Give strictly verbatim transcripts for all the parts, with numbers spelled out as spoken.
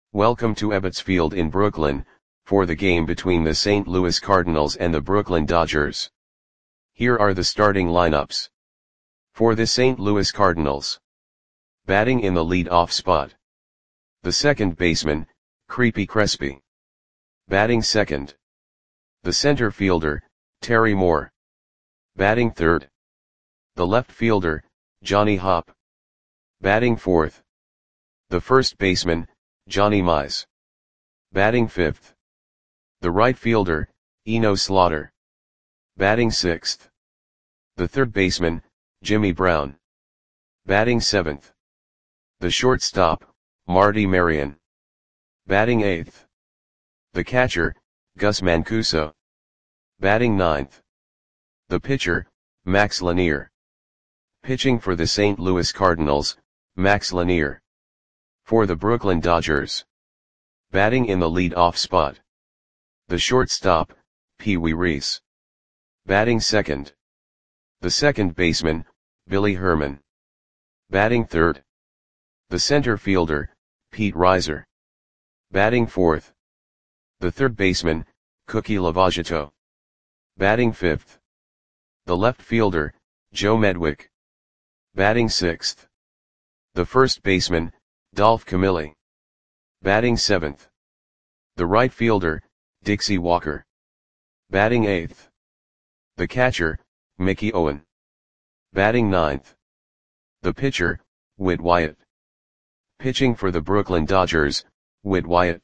Welcome to Ebbets Field in Brooklyn, for the game between the Saint Louis Cardinals and the Brooklyn Dodgers. Here are the starting lineups. For the Saint Louis Cardinals. Batting in the lead-off spot. The second baseman, Creepy Crespi. Batting second. The center fielder, Terry Moore. Batting third. The left fielder, Johnny Hopp. Batting fourth. The first baseman, Johnny Mize. Batting fifth. The right fielder, Eno Slaughter. Batting sixth. The third baseman, Jimmy Brown. Batting seventh. The shortstop, Marty Marion. Batting eighth. The catcher, Gus Mancuso. Batting ninth. The pitcher, Max Lanier. Pitching for the Saint Louis Cardinals, Max Lanier. For the Brooklyn Dodgers. Batting in the lead-off spot. The shortstop, Pee Wee Reese. Batting second. The second baseman, Billy Herman. Batting third. The center fielder, Pete Reiser. Batting fourth. The third baseman, Cookie Lavagetto. Batting fifth. The left fielder, Joe Medwick. Batting sixth. The first baseman, Dolph Camilli. Batting seventh. The right fielder, Dixie Walker. Batting eighth. The catcher, Mickey Owen. Batting ninth. The pitcher, Whit Wyatt. Pitching for the Brooklyn Dodgers, Whit Wyatt.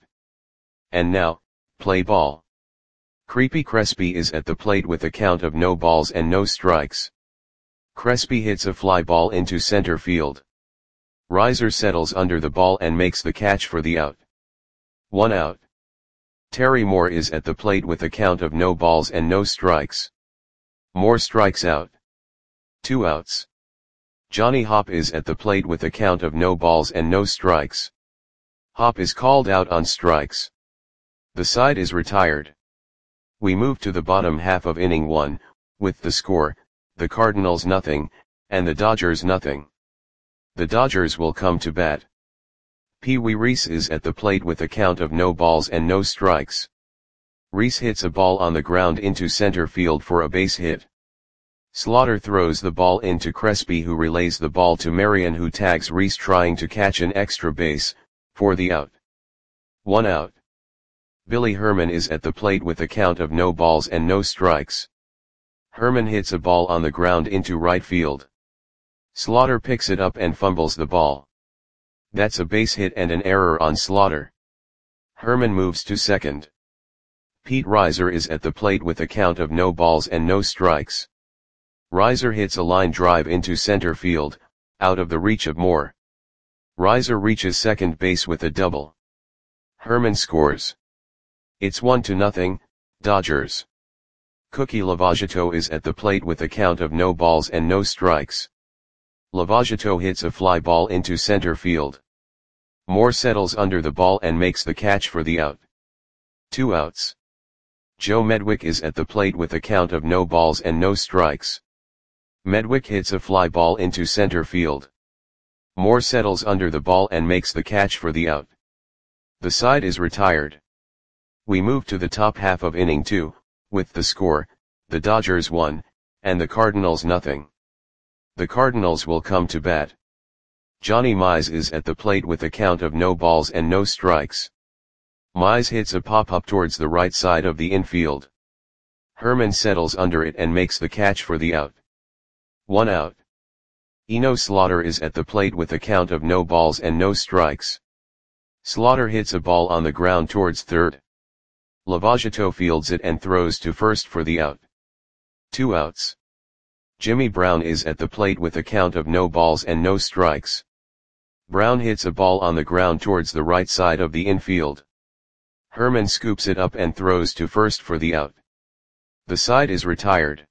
And now, play ball. Creepy Crespi is at the plate with a count of no balls and no strikes. Crespi hits a fly ball into center field. Reiser settles under the ball and makes the catch for the out. One out. Terry Moore is at the plate with a count of no balls and no strikes. Moore strikes out. Two outs. Johnny Hopp is at the plate with a count of no balls and no strikes. Hopp is called out on strikes. The side is retired. We move to the bottom half of inning one, with the score, the Cardinals nothing, and the Dodgers nothing. The Dodgers will come to bat. Pee Wee Reese is at the plate with a count of no balls and no strikes. Reese hits a ball on the ground into center field for a base hit. Slaughter throws the ball into Crespi, who relays the ball to Marion, who tags Reese trying to catch an extra base, for the out. One out. Billy Herman is at the plate with a count of no balls and no strikes. Herman hits a ball on the ground into right field. Slaughter picks it up and fumbles the ball. That's a base hit and an error on Slaughter. Herman moves to second. Pete Reiser is at the plate with a count of no balls and no strikes. Reiser hits a line drive into center field, out of the reach of Moore. Reiser reaches second base with a double. Herman scores. It's one to nothing, Dodgers. Cookie Lavagetto is at the plate with a count of no balls and no strikes. Lavagetto hits a fly ball into center field. Moore settles under the ball and makes the catch for the out. Two outs. Joe Medwick is at the plate with a count of no balls and no strikes. Medwick hits a fly ball into center field. Moore settles under the ball and makes the catch for the out. The side is retired. We move to the top half of inning two, with the score, the Dodgers one, and the Cardinals nothing. The Cardinals will come to bat. Johnny Mize is at the plate with a count of no balls and no strikes. Mize hits a pop-up towards the right side of the infield. Herman settles under it and makes the catch for the out. One out. Eno Slaughter is at the plate with a count of no balls and no strikes. Slaughter hits a ball on the ground towards third. Lavagetto fields it and throws to first for the out. Two outs. Jimmy Brown is at the plate with a count of no balls and no strikes. Brown hits a ball on the ground towards the right side of the infield. Herman scoops it up and throws to first for the out. The side is retired.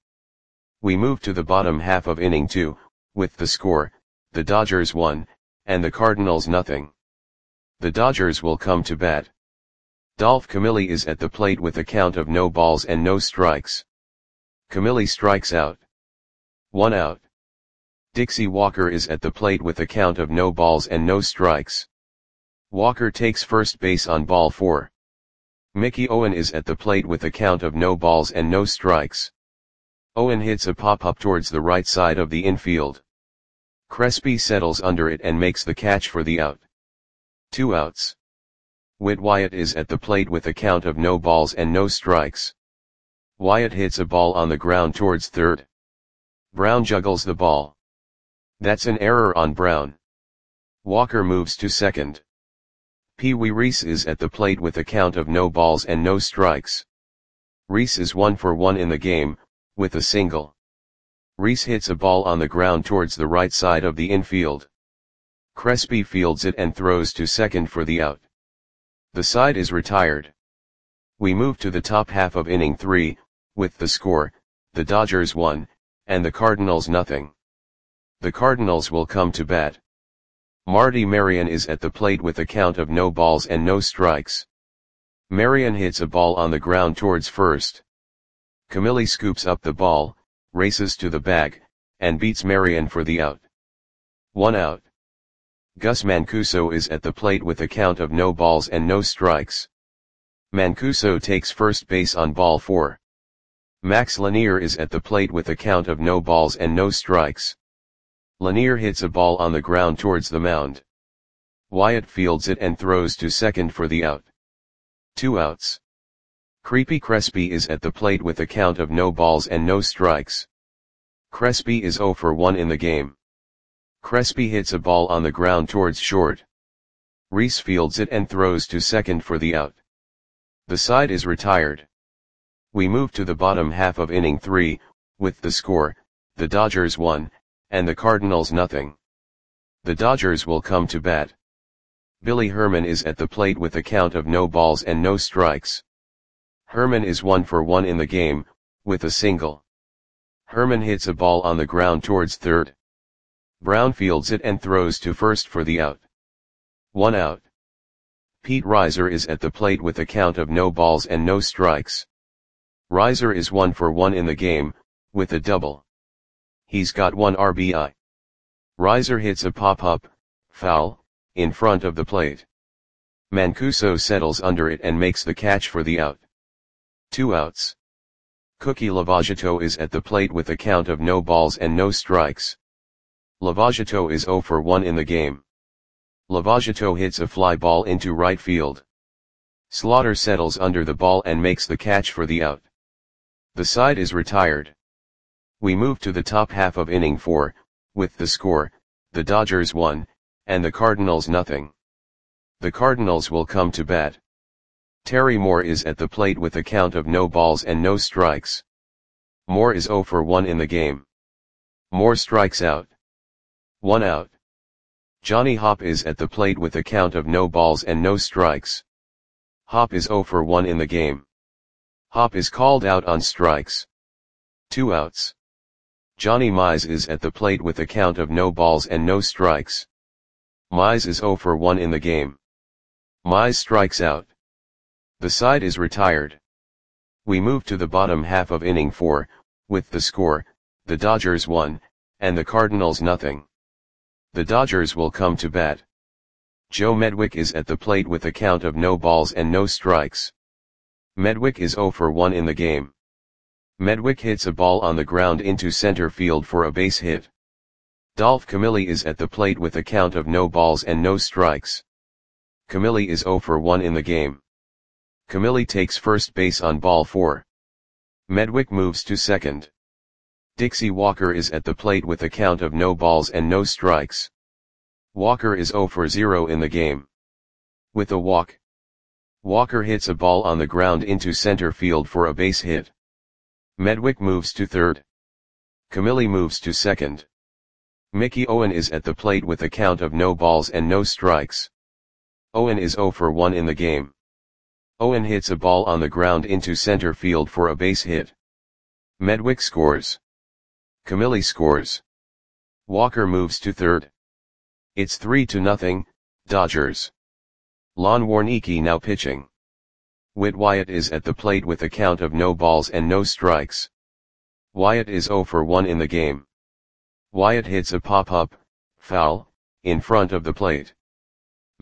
We move to the bottom half of inning two, with the score, the Dodgers one, and the Cardinals nothing. The Dodgers will come to bat. Dolph Camilli is at the plate with a count of no balls and no strikes. Camilli strikes out. One out. Dixie Walker is at the plate with a count of no balls and no strikes. Walker takes first base on ball four. Mickey Owen is at the plate with a count of no balls and no strikes. Owen hits a pop-up towards the right side of the infield. Crespi settles under it and makes the catch for the out. Two outs. Whit Wyatt is at the plate with a count of no balls and no strikes. Wyatt hits a ball on the ground towards third. Brown juggles the ball. That's an error on Brown. Walker moves to second. Pee Wee Reese is at the plate with a count of no balls and no strikes. Reese is one for one in the game, with a single. Reese hits a ball on the ground towards the right side of the infield. Crespi fields it and throws to second for the out. The side is retired. We move to the top half of inning three, with the score, the Dodgers one, and the Cardinals nothing. The Cardinals will come to bat. Marty Marion is at the plate with a count of no balls and no strikes. Marion hits a ball on the ground towards first. Camilli scoops up the ball, races to the bag, and beats Marion for the out. One out. Gus Mancuso is at the plate with a count of no balls and no strikes. Mancuso takes first base on ball four. Max Lanier is at the plate with a count of no balls and no strikes. Lanier hits a ball on the ground towards the mound. Wyatt fields it and throws to second for the out. Two outs. Creepy Crespi is at the plate with a count of no balls and no strikes. Crespi is zero for one in the game. Crespi hits a ball on the ground towards short. Reese fields it and throws to second for the out. The side is retired. We move to the bottom half of inning three, with the score, the Dodgers one, and the Cardinals nothing. The Dodgers will come to bat. Billy Herman is at the plate with a count of no balls and no strikes. Herman is one for one in the game, with a single. Herman hits a ball on the ground towards third. Brown fields it and throws to first for the out. One out. Pete Reiser is at the plate with a count of no balls and no strikes. Reiser is one for one in the game, with a double. He's got one R B I. Reiser hits a pop-up, foul, in front of the plate. Mancuso settles under it and makes the catch for the out. Two outs. Cookie Lavagetto is at the plate with a count of no balls and no strikes. Lavagetto is zero for one in the game. Lavagetto hits a fly ball into right field. Slaughter settles under the ball and makes the catch for the out. The side is retired. We move to the top half of inning four, with the score, the Dodgers one, and the Cardinals nothing. The Cardinals will come to bat. Terry Moore is at the plate with a count of no balls and no strikes. Moore is zero for one in the game. Moore strikes out. One out. Johnny Hopp is at the plate with a count of no balls and no strikes. Hopp is zero for one in the game. Hopp is called out on strikes. Two outs. Johnny Mize is at the plate with a count of no balls and no strikes. Mize is zero for one in the game. Mize strikes out. The side is retired. We move to the bottom half of inning four, with the score, the Dodgers one, and the Cardinals nothing. The Dodgers will come to bat. Joe Medwick is at the plate with a count of no balls and no strikes. Medwick is zero for one in the game. Medwick hits a ball on the ground into center field for a base hit. Dolph Camilli is at the plate with a count of no balls and no strikes. Camilli is zero for one in the game. Camilli takes first base on ball four. Medwick moves to second. Dixie Walker is at the plate with a count of no balls and no strikes. Walker is zero for zero in the game. With a walk. Walker hits a ball on the ground into center field for a base hit. Medwick moves to third. Camilli moves to second. Mickey Owen is at the plate with a count of no balls and no strikes. Owen is zero for one in the game. Owen hits a ball on the ground into center field for a base hit. Medwick scores. Camilli scores. Walker moves to third. It's three to nothing, Dodgers. Lon Warneke now pitching. Whit Wyatt is at the plate with a count of no balls and no strikes. Wyatt is zero for one in the game. Wyatt hits a pop-up, foul, in front of the plate.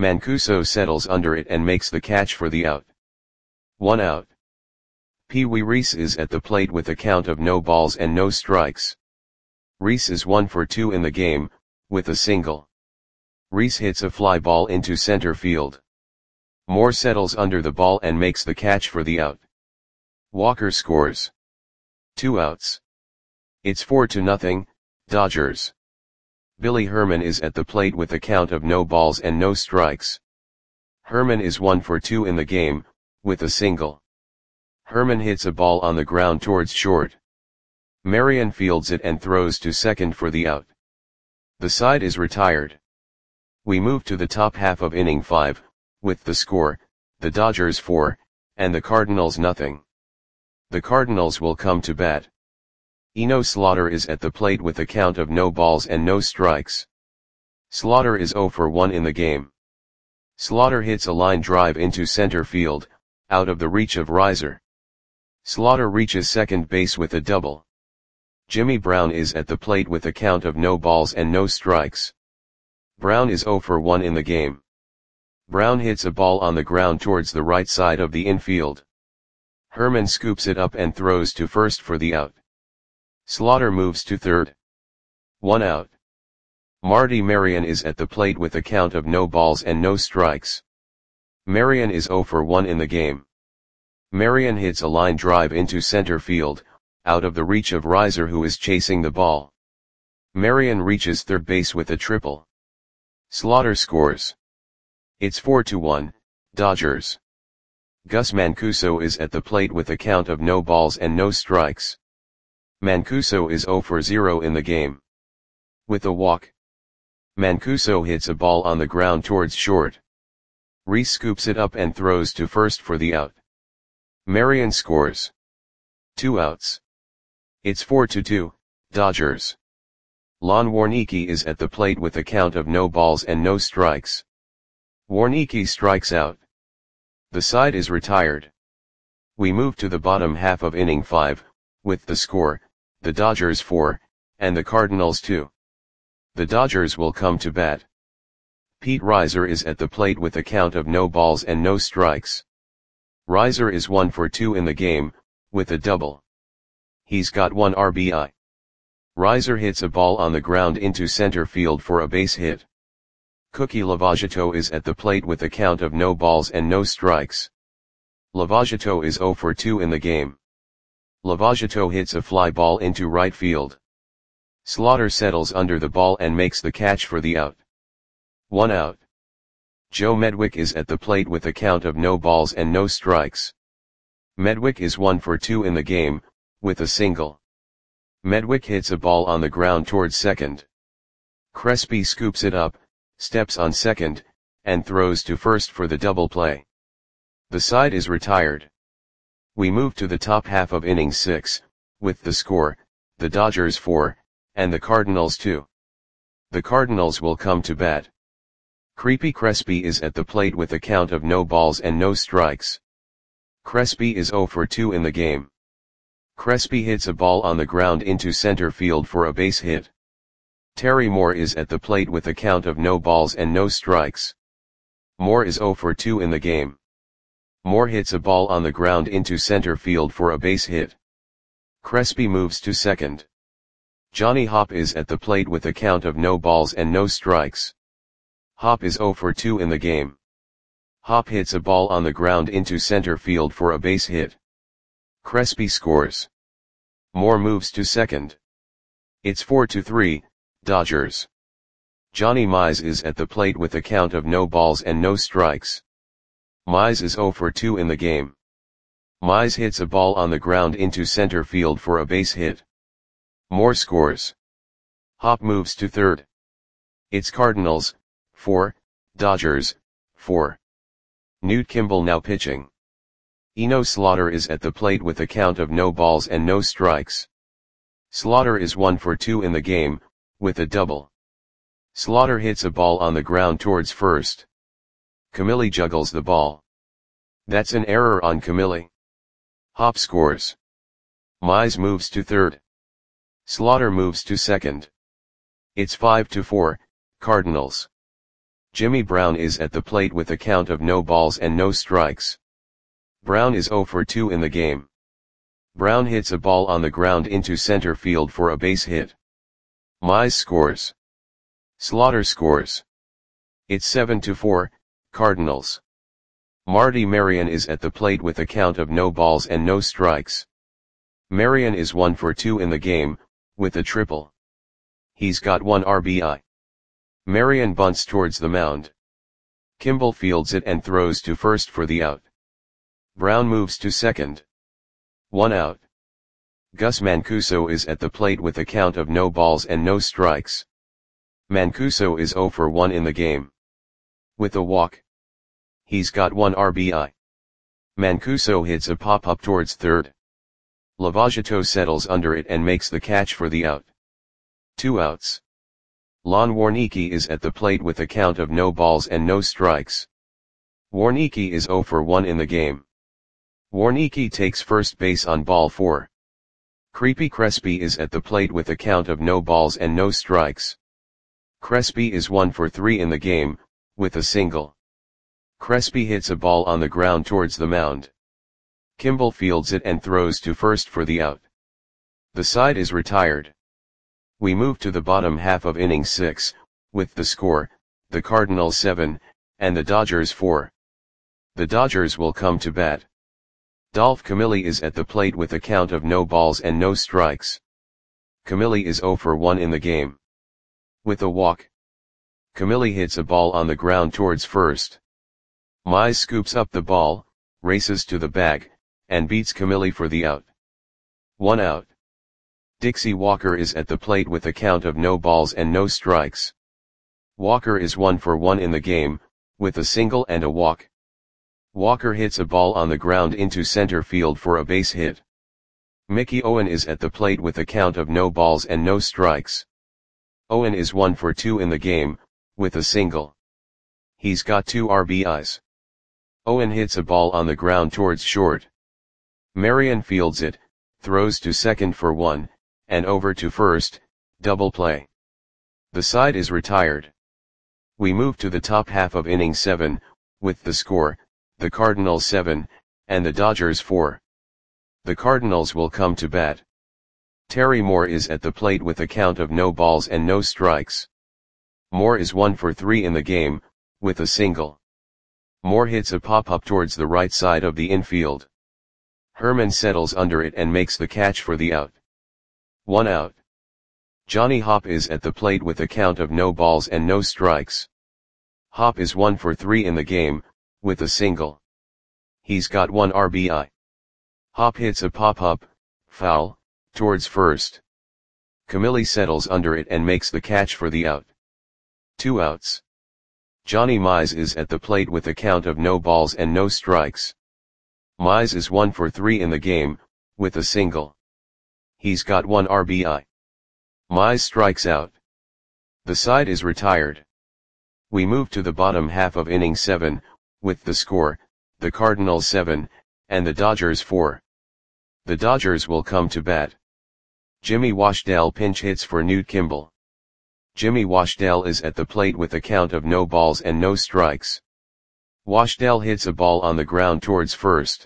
Mancuso settles under it and makes the catch for the out. One out. Pee Wee Reese is at the plate with a count of no balls and no strikes. Reese is one for two in the game, with a single. Reese hits a fly ball into center field. Moore settles under the ball and makes the catch for the out. Walker scores. Two outs. It's four to nothing, Dodgers. Billy Herman is at the plate with a count of no balls and no strikes. Herman is one for two in the game, with a single. Herman hits a ball on the ground towards short. Marion fields it and throws to second for the out. The side is retired. We move to the top half of inning five, with the score, the Dodgers four, and the Cardinals nothing. The Cardinals will come to bat. Eno Slaughter is at the plate with a count of no balls and no strikes. Slaughter is zero for one in the game. Slaughter hits a line drive into center field, out of the reach of Reiser. Slaughter reaches second base with a double. Jimmy Brown is at the plate with a count of no balls and no strikes. Brown is zero for one in the game. Brown hits a ball on the ground towards the right side of the infield. Herman scoops it up and throws to first for the out. Slaughter moves to third. One out. Marty Marion is at the plate with a count of no balls and no strikes. Marion is zero for one in the game. Marion hits a line drive into center field, out of the reach of Reiser who is chasing the ball. Marion reaches third base with a triple. Slaughter scores. It's four to one, Dodgers. Gus Mancuso is at the plate with a count of no balls and no strikes. Mancuso is zero for zero in the game. With a walk. Mancuso hits a ball on the ground towards short. Reese scoops it up and throws to first for the out. Marion scores. Two outs. It's four to two, Dodgers. Lon Warneke is at the plate with a count of no balls and no strikes. Warneke strikes out. The side is retired. We move to the bottom half of inning five, with the score, the Dodgers four, and the Cardinals two. The Dodgers will come to bat. Pete Reiser is at the plate with a count of no balls and no strikes. Reiser is one for two in the game, with a double. He's got one R B I. Reiser hits a ball on the ground into center field for a base hit. Cookie Lavagetto is at the plate with a count of no balls and no strikes. Lavagetto is zero for two in the game. Lavagetto hits a fly ball into right field. Slaughter settles under the ball and makes the catch for the out. One out. Joe Medwick is at the plate with a count of no balls and no strikes. Medwick is one for two in the game, with a single. Medwick hits a ball on the ground towards second. Crespi scoops it up, steps on second, and throws to first for the double play. The side is retired. We move to the top half of inning six, with the score, the Dodgers four, and the Cardinals two. The Cardinals will come to bat. Creepy Crespi is at the plate with a count of no balls and no strikes. Crespi is zero for two in the game. Crespi hits a ball on the ground into center field for a base hit. Terry Moore is at the plate with a count of no balls and no strikes. Moore is zero for two in the game. Moore hits a ball on the ground into center field for a base hit. Crespi moves to second. Johnny Hopp is at the plate with a count of no balls and no strikes. Hopp is zero for two in the game. Hopp hits a ball on the ground into center field for a base hit. Crespi scores. Moore moves to second. It's four to three, Dodgers. Johnny Mize is at the plate with a count of no balls and no strikes. Mize is zero for two in the game. Mize hits a ball on the ground into center field for a base hit. Moore scores. Hopp moves to third. It's Cardinals, four, Dodgers, four. Newt Kimball now pitching. Eno Slaughter is at the plate with a count of no balls and no strikes. Slaughter is one for two in the game, with a double. Slaughter hits a ball on the ground towards first. Camilli juggles the ball. That's an error on Camilli. Hopp scores. Mize moves to third. Slaughter moves to second. It's five to four, Cardinals. Jimmy Brown is at the plate with a count of no balls and no strikes. Brown is zero for two in the game. Brown hits a ball on the ground into center field for a base hit. Mize scores. Slaughter scores. It's seven to four, Cardinals. Marty Marion is at the plate with a count of no balls and no strikes. Marion is one for two in the game, with a triple. He's got one R B I. Marion bunts towards the mound. Kimball fields it and throws to first for the out. Brown moves to second. One out. Gus Mancuso is at the plate with a count of no balls and no strikes. Mancuso is zero for one in the game. With a walk. He's got one R B I. Mancuso hits a pop-up towards third. Lavagetto settles under it and makes the catch for the out. Two outs. Lon Warneke is at the plate with a count of no balls and no strikes. Warneke is zero for one in the game. Warneke takes first base on ball four. Creepy Crespi is at the plate with a count of no balls and no strikes. Crespi is one for three in the game, with a single. Crespi hits a ball on the ground towards the mound. Kimball fields it and throws to first for the out. The side is retired. We move to the bottom half of inning six, with the score, the Cardinals seven, and the Dodgers four. The Dodgers will come to bat. Dolph Camilli is at the plate with a count of no balls and no strikes. Camilli is zero for one in the game. With a walk. Camilli hits a ball on the ground towards first. Mize scoops up the ball, races to the bag, and beats Camilli for the out. One out. Dixie Walker is at the plate with a count of no balls and no strikes. Walker is one for one in the game, with a single and a walk. Walker hits a ball on the ground into center field for a base hit. Mickey Owen is at the plate with a count of no balls and no strikes. Owen is one for two in the game, with a single. He's got two R B Is. Owen hits a ball on the ground towards short. Marion fields it, throws to second for one, and over to first, double play. The side is retired. We move to the top half of inning seven, with the score, the Cardinals seven, and the Dodgers four. The Cardinals will come to bat. Terry Moore is at the plate with a count of no balls and no strikes. Moore is one for three in the game, with a single. Moore hits a pop-up towards the right side of the infield. Herman settles under it and makes the catch for the out. One out. Johnny Hopp is at the plate with a count of no balls and no strikes. Hopp is one for three in the game, with a single. He's got one R B I. Hopp hits a pop-up, foul, towards first. Camilli settles under it and makes the catch for the out. Two outs. Johnny Mize is at the plate with a count of no balls and no strikes. Mize is one for three in the game, with a single. He's got one R B I. Mize strikes out. The side is retired. We move to the bottom half of inning seven, with the score, the Cardinals seven, and the Dodgers four. The Dodgers will come to bat. Jimmy Washdale pinch hits for Newt Kimball. Jimmy Washdale is at the plate with a count of no balls and no strikes. Washdale hits a ball on the ground towards first.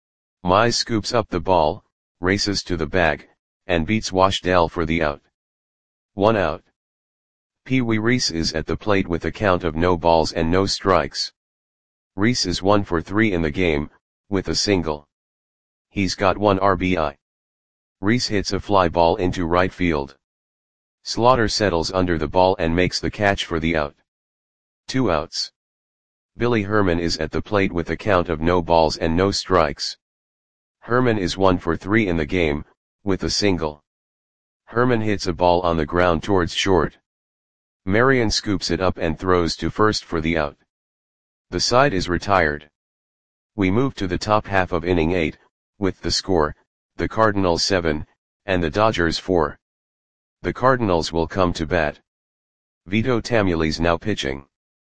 Mize scoops up the ball, races to the bag, and beats Washdale for the out. One out. Pee Wee Reese is at the plate with a count of no balls and no strikes. Reese is one for three in the game, with a single. He's got one R B I. Reese hits a fly ball into right field. Slaughter settles under the ball and makes the catch for the out. Two outs. Billy Herman is at the plate with a count of no balls and no strikes. Herman is one for three in the game, with a single. Herman hits a ball on the ground towards short. Marion scoops it up and throws to first for the out. The side is retired. We move to the top half of inning eight, with the score, the Cardinals seven, and the Dodgers four. The Cardinals will come to bat. Vito Tamuli's now pitching.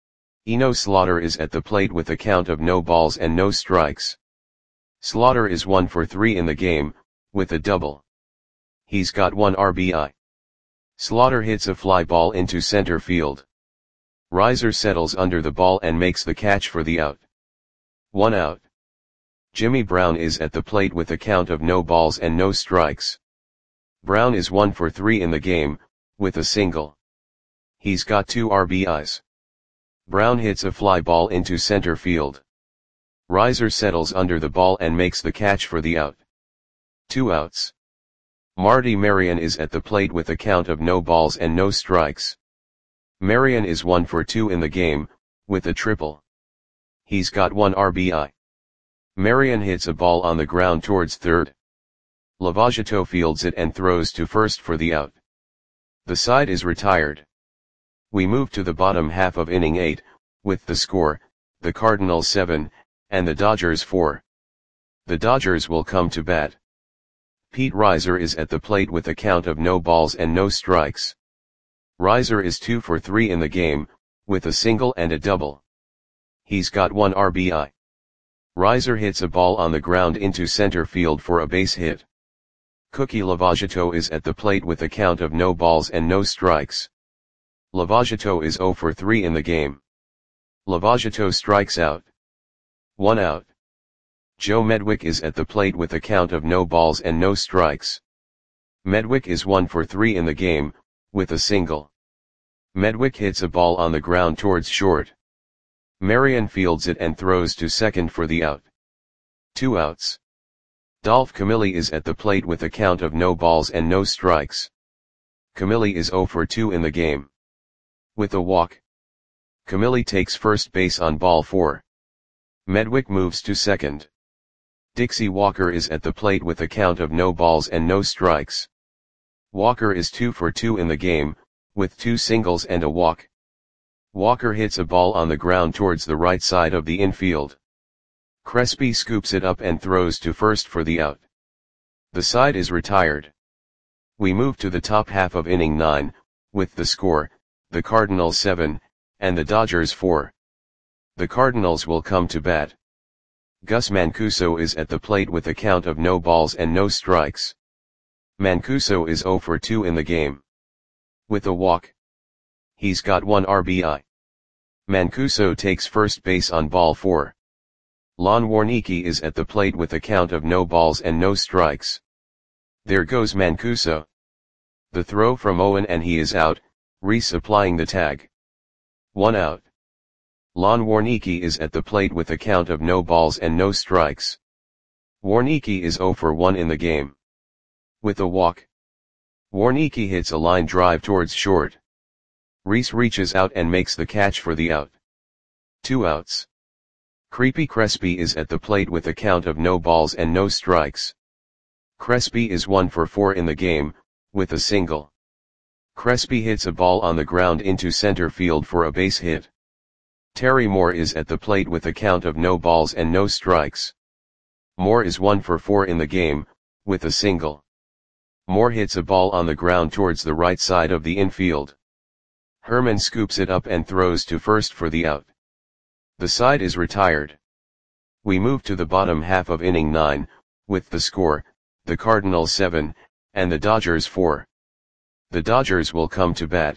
Eno Slaughter is at the plate with a count of no balls and no strikes. Slaughter is one for three in the game, with a double. He's got one R B I. Slaughter hits a fly ball into center field. Riser settles under the ball and makes the catch for the out. One out. Jimmy Brown is at the plate with a count of no balls and no strikes. Brown is one for three in the game, with a single. He's got two R B Is. Brown hits a fly ball into center field. Riser settles under the ball and makes the catch for the out. Two outs. Marty Marion is at the plate with a count of no balls and no strikes. Marion is one for two in the game, with a triple. He's got one R B I. Marion hits a ball on the ground towards third. Lavagetto fields it and throws to first for the out. The side is retired. We move to the bottom half of inning eight, with the score, the Cardinals seven, and the Dodgers four. The Dodgers will come to bat. Pete Riser is at the plate with a count of no balls and no strikes. Riser is two for three in the game, with a single and a double. He's got one R B I. Riser hits a ball on the ground into center field for a base hit. Cookie Lavagetto is at the plate with a count of no balls and no strikes. Lavagetto is zero for three in the game. Lavagetto strikes out. One out. Joe Medwick is at the plate with a count of no balls and no strikes. Medwick is one for three in the game, with a single. Medwick hits a ball on the ground towards short. Marion fields it and throws to second for the out. Two outs. Dolph Camilli is at the plate with a count of no balls and no strikes. Camilli is zero for two in the game. With a walk. Camilli takes first base on ball four. Medwick moves to second. Dixie Walker is at the plate with a count of no balls and no strikes. Walker is two for two in the game, with two singles and a walk. Walker hits a ball on the ground towards the right side of the infield. Crespi scoops it up and throws to first for the out. The side is retired. We move to the top half of inning nine, with the score, the Cardinals seven, and the Dodgers four. The Cardinals will come to bat. Gus Mancuso is at the plate with a count of no balls and no strikes. Mancuso is zero for two in the game. With a walk. He's got one R B I. Mancuso takes first base on ball four. Lon Warneke is at the plate with a count of no balls and no strikes. There goes Mancuso. The throw from Owen and he is out, Reese applying the tag. One out. Lon Warneke is at the plate with a count of no balls and no strikes. Warneke is zero for one in the game. With a walk. Warneke hits a line drive towards short. Reese reaches out and makes the catch for the out. Two outs. Creepy Crespi is at the plate with a count of no balls and no strikes. Crespi is one for four in the game, with a single. Crespi hits a ball on the ground into center field for a base hit. Terry Moore is at the plate with a count of no balls and no strikes. Moore is one for four in the game, with a single. Moore hits a ball on the ground towards the right side of the infield. Herman scoops it up and throws to first for the out. The side is retired. We move to the bottom half of inning nine, with the score, the Cardinals seven, and the Dodgers four. The Dodgers will come to bat.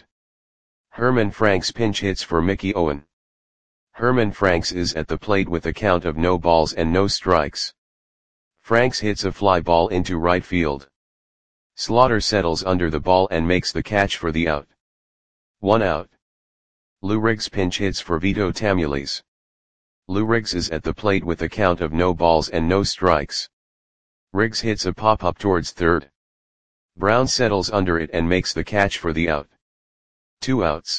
Herman Franks pinch hits for Mickey Owen. Herman Franks is at the plate with a count of no balls and no strikes. Franks hits a fly ball into right field. Slaughter settles under the ball and makes the catch for the out. One out. Lou Riggs pinch hits for Vito Tamules. Lou Riggs is at the plate with a count of no balls and no strikes. Riggs hits a pop-up towards third. Brown settles under it and makes the catch for the out. Two outs.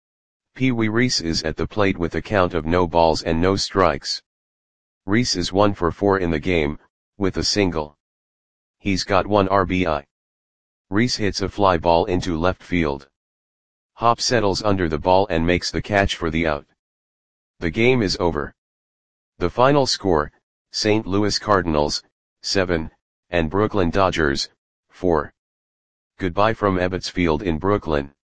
Pee Wee Reese is at the plate with a count of no balls and no strikes. Reese is one for four in the game, with a single. He's got one R B I. Reese hits a fly ball into left field. Hop settles under the ball and makes the catch for the out. The game is over. The final score, Saint Louis Cardinals, seven, and Brooklyn Dodgers, four. Goodbye from Ebbets Field in Brooklyn.